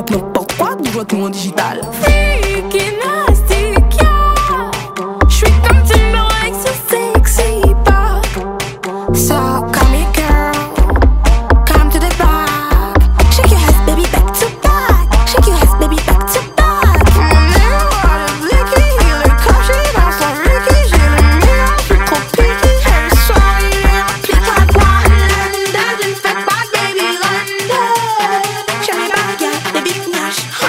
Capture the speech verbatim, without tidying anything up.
n'importe quoi, toujours tout en digital. Freaky nasty, yeah. J'suis comme Timberlake, so sexy, bah. So call me girl, come to the back. Shake your ass, baby, back to back. Shake your ass, baby, back to back. Mon nez a le blicky, il est caché dans son Ricky. J'ai le mien, j'suis trop picky. Hey, soir, il est rempli de poids. London, fais pas, baby, London. Show me back, yeah, baby, panache.